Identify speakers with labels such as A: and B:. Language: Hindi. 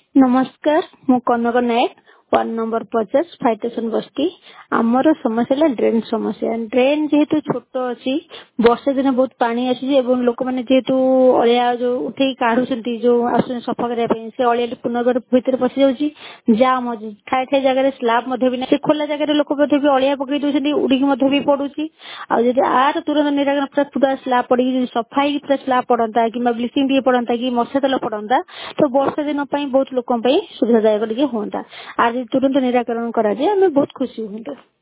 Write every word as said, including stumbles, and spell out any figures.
A: नमस्कार मु कनक नायक वार्ड नंबर पचास फाइव स्टेशन बस्ती आमर समस्या है ड्रेन समस्या ड्रेन जेहेतु छोट अच्छी वर्षा दिन बहुत पानी आसी लोक मैंने जेहेतु अलिया जो उठे काढ़ुं जो आस सफा करने से अलिया पुनर्गर भितर पशि जाऊँगी जाम अच्छी ठाए ठाए जगह स्लाब भी खोला जगह लोक भी अलिया पकई दूसरी उड़िकी भी पड़ुची आदि आर तुरंत निराकरण पूरा पूरा स्लाब पड़ी सफा ही पूरा स्लाब पड़ता कि ब्लीचिंग टे पड़ता कि मशा तेल पड़ता तो वर्षा दिन बहुत लोक सुविधादायक टे हाँ आज तुरंत निराकरण करा आम बहुत खुशी हूँ।